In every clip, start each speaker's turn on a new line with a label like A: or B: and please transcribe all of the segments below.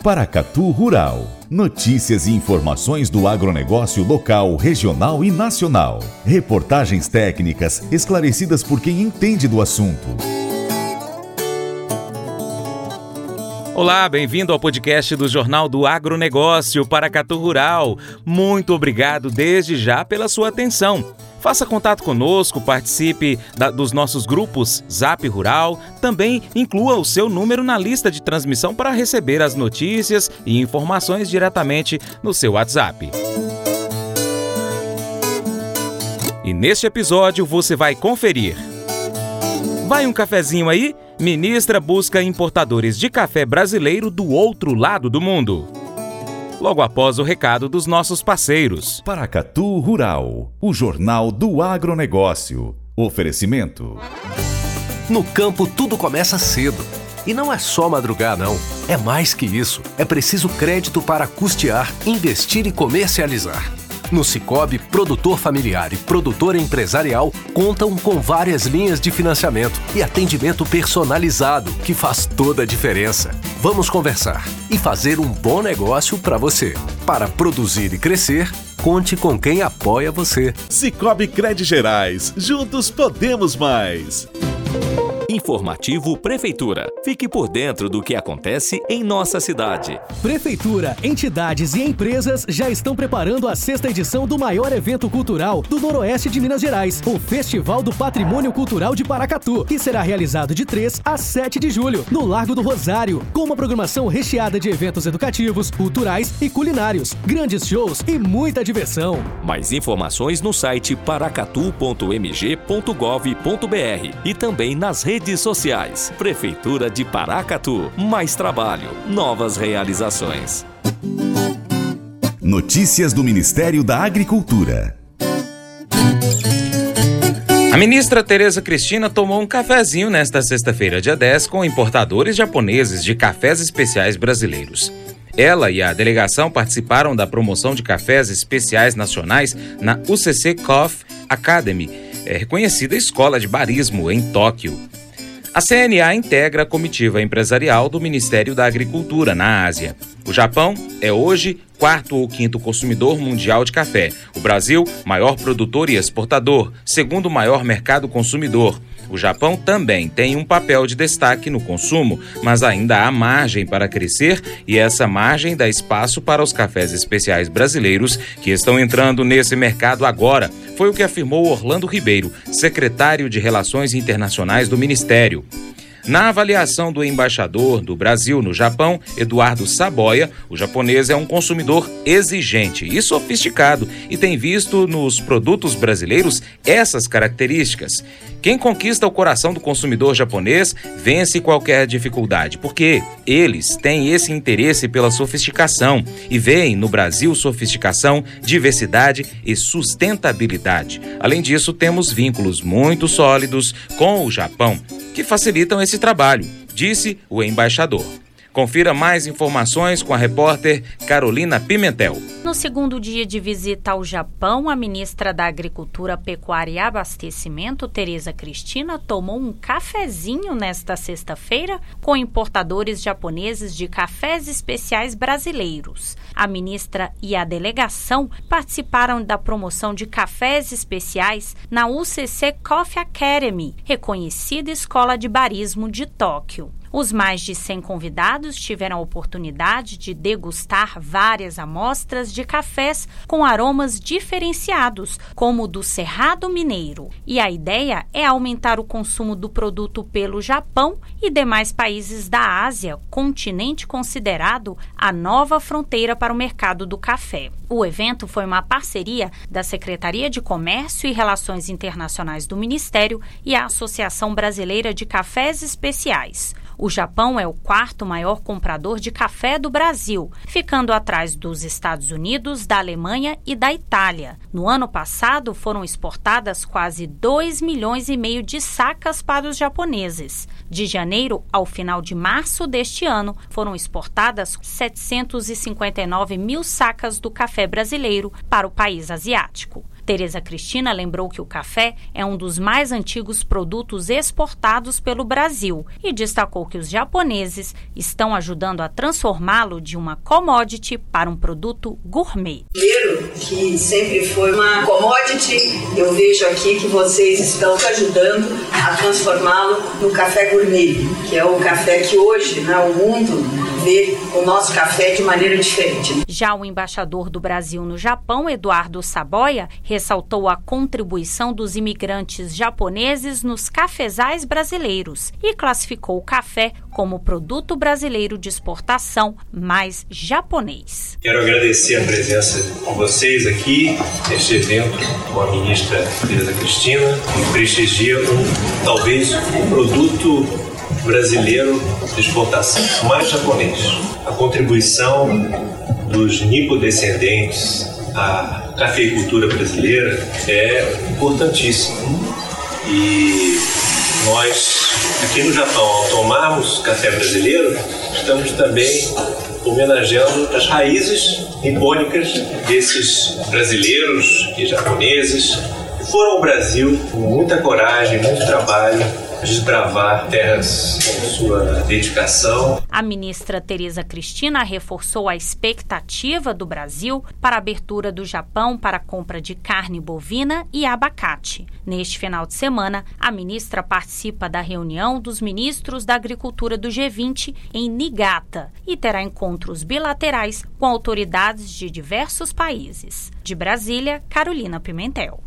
A: Paracatu Rural. Notícias e informações do agronegócio local, regional e nacional. Reportagens técnicas esclarecidas por quem entende do assunto.
B: Olá, bem-vindo ao podcast do Jornal do Agronegócio Paracatu Rural. Muito obrigado desde já pela sua atenção. Faça contato conosco, participe dos nossos grupos Zap Rural, também inclua o seu número na lista de transmissão para receber as notícias e informações diretamente no seu WhatsApp. E neste episódio você vai conferir. Vai um cafezinho aí? Ministra busca importadores de café brasileiro do outro lado do mundo. Logo após o recado dos nossos parceiros.
A: Paracatu Rural, o Jornal do Agronegócio. Oferecimento.
C: No campo tudo começa cedo. E não é só madrugar, não. É mais que isso. É preciso crédito para custear, investir e comercializar. No Sicoob, produtor familiar e produtor empresarial contam com várias linhas de financiamento e atendimento personalizado, que faz toda a diferença. Vamos conversar e fazer um bom negócio para você. Para produzir e crescer, conte com quem apoia você.
D: Sicoob Crédito Gerais. Juntos podemos mais.
E: Informativo Prefeitura. Fique por dentro do que acontece em nossa cidade.
F: Prefeitura, entidades e empresas já estão preparando a 6ª edição do maior evento cultural do Noroeste de Minas Gerais, o Festival do Patrimônio Cultural de Paracatu, que será realizado de 3 a 7 de julho, no Largo do Rosário, com uma programação recheada de eventos educativos, culturais e culinários, grandes shows e muita diversão.
E: Mais informações no site paracatu.mg.gov.br e também nas redes sociais. Prefeitura de Paracatu. Mais trabalho, novas realizações.
A: Notícias do Ministério da Agricultura.
B: A ministra Tereza Cristina tomou um cafezinho nesta sexta-feira, dia 10, com importadores japoneses de cafés especiais brasileiros. Ela e a delegação participaram da promoção de cafés especiais nacionais na UCC Coffee Academy, reconhecida escola de barismo em Tóquio. A CNA integra a comitiva empresarial do Ministério da Agricultura na Ásia. O Japão é hoje 4º ou 5º consumidor mundial de café. O Brasil, maior produtor e exportador, 2º maior mercado consumidor. O Japão também tem um papel de destaque no consumo, mas ainda há margem para crescer e essa margem dá espaço para os cafés especiais brasileiros que estão entrando nesse mercado agora. Foi o que afirmou Orlando Ribeiro, secretário de Relações Internacionais do Ministério. Na avaliação do embaixador do Brasil no Japão, Eduardo Saboia, o japonês é um consumidor exigente e sofisticado e tem visto nos produtos brasileiros essas características. Quem conquista o coração do consumidor japonês vence qualquer dificuldade, porque eles têm esse interesse pela sofisticação e veem no Brasil sofisticação, diversidade e sustentabilidade. Além disso, temos vínculos muito sólidos com o Japão, que facilitam esse trabalho, disse o embaixador. Confira mais informações com a repórter Carolina Pimentel.
G: No segundo dia de visita ao Japão, a ministra da Agricultura, Pecuária e Abastecimento, Tereza Cristina, tomou um cafezinho nesta sexta-feira com importadores japoneses de cafés especiais brasileiros. A ministra e a delegação participaram da promoção de cafés especiais na UCC Coffee Academy, reconhecida escola de barismo de Tóquio. Os mais de 100 convidados tiveram a oportunidade de degustar várias amostras de cafés com aromas diferenciados, como o do Cerrado Mineiro. E a ideia é aumentar o consumo do produto pelo Japão e demais países da Ásia, continente considerado a nova fronteira para o mercado do café. O evento foi uma parceria da Secretaria de Comércio e Relações Internacionais do Ministério e a Associação Brasileira de Cafés Especiais. O Japão é o 4º maior comprador de café do Brasil, ficando atrás dos Estados Unidos, da Alemanha e da Itália. No ano passado, foram exportadas quase 2,5 milhões de sacas para os japoneses. De janeiro ao final de março deste ano, foram exportadas 759 mil sacas do café brasileiro para o país asiático. Tereza Cristina lembrou que o café é um dos mais antigos produtos exportados pelo Brasil e destacou que os japoneses estão ajudando a transformá-lo de uma commodity para um produto gourmet.
H: Primeiro, que sempre foi uma commodity, eu vejo aqui que vocês estão ajudando a transformá-lo no café gourmet, que é o café que hoje, o mundo vê o nosso café de maneira diferente.
G: Já o embaixador do Brasil no Japão, Eduardo Saboia, ressaltou a contribuição dos imigrantes japoneses nos cafezais brasileiros e classificou o café como produto brasileiro de exportação mais japonês.
I: Quero agradecer a presença de vocês aqui neste evento com a ministra Tereza Cristina, que prestigia talvez o produto brasileiro de exportação mais japonês. A contribuição dos nipodescendentes à cafeicultura brasileira é importantíssima. E nós, aqui no Japão, ao tomarmos café brasileiro, estamos também homenageando as raízes nipônicas desses brasileiros e japoneses que foram ao Brasil com muita coragem, muito trabalho, desbravar terras com sua dedicação.
G: A ministra Tereza Cristina reforçou a expectativa do Brasil para a abertura do Japão para a compra de carne bovina e abacate. Neste final de semana, a ministra participa da reunião dos ministros da Agricultura do G20 em Niigata e terá encontros bilaterais com autoridades de diversos países. De Brasília, Carolina Pimentel.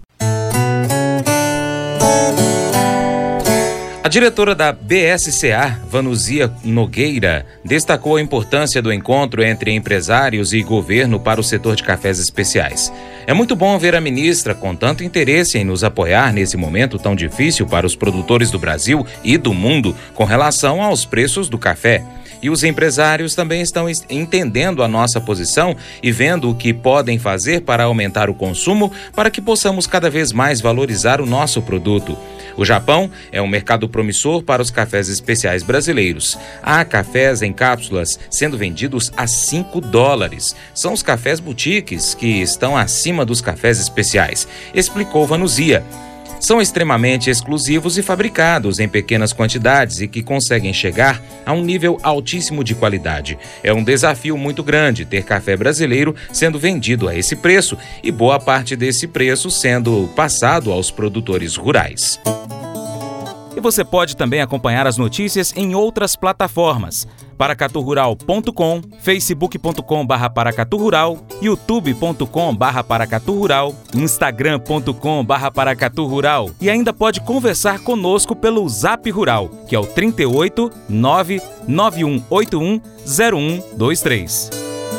B: A diretora da BSCA, Vanuzia Nogueira, destacou a importância do encontro entre empresários e governo para o setor de cafés especiais. É muito bom ver a ministra com tanto interesse em nos apoiar nesse momento tão difícil para os produtores do Brasil e do mundo com relação aos preços do café. E os empresários também estão entendendo a nossa posição e vendo o que podem fazer para aumentar o consumo para que possamos cada vez mais valorizar o nosso produto. O Japão é um mercado promissor para os cafés especiais brasileiros. Há cafés em cápsulas sendo vendidos a $5. São os cafés boutiques que estão acima dos cafés especiais, explicou Vanuzia. São extremamente exclusivos e fabricados em pequenas quantidades e que conseguem chegar a um nível altíssimo de qualidade. É um desafio muito grande ter café brasileiro sendo vendido a esse preço e boa parte desse preço sendo passado aos produtores rurais. E você pode também acompanhar as notícias em outras plataformas. Paracaturural.com, facebook.com/paracaturural, youtube.com/paracaturural, instagram.com/paracaturural e ainda pode conversar conosco pelo Zap Rural, que é o 38 99181 0123.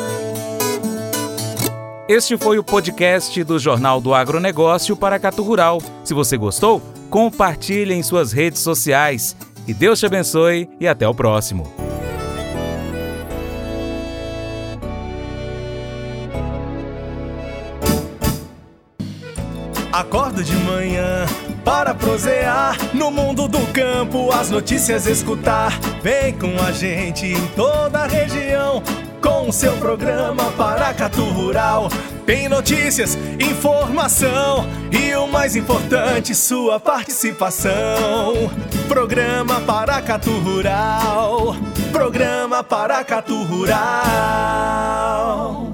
B: Este foi o podcast do Jornal do Agronegócio Paracatu Rural. Se você gostou, compartilhe em suas redes sociais. Que Deus te abençoe e até o próximo.
J: Acordo de manhã para prosear no mundo do campo, as notícias escutar. Vem com a gente em toda a região com o seu programa Paracatu Rural. Tem notícias, informação e o mais importante, sua participação. Programa Paracatu Rural. Programa Paracatu Rural.